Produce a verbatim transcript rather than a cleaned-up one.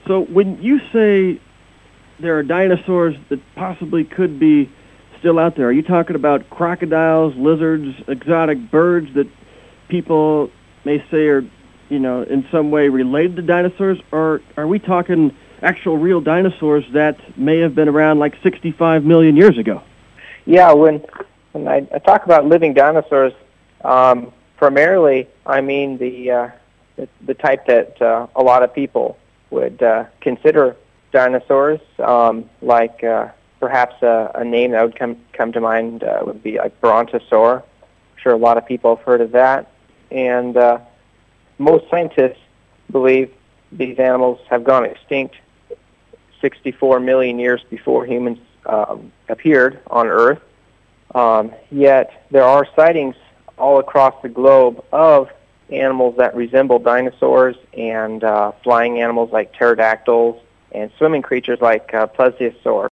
So when you say there are dinosaurs that possibly could be still out there, are you talking about crocodiles, lizards, exotic birds that people may say are, you know, in some way related to dinosaurs, or are we talking actual real dinosaurs that may have been around like sixty-five million years ago? Yeah, when when I, I talk about living dinosaurs, um, primarily I mean the, uh, the the type that uh, a lot of people would uh, consider dinosaurs, um, like uh, perhaps a, a name that would come come to mind uh, would be like Brontosaur. I'm sure a lot of people have heard of that, and uh, most scientists believe these animals have gone extinct sixty-four million years before humans um, appeared on Earth. Um, yet there are sightings all across the globe of animals that resemble dinosaurs, and uh, flying animals like pterodactyls, and swimming creatures like uh, plesiosaurs.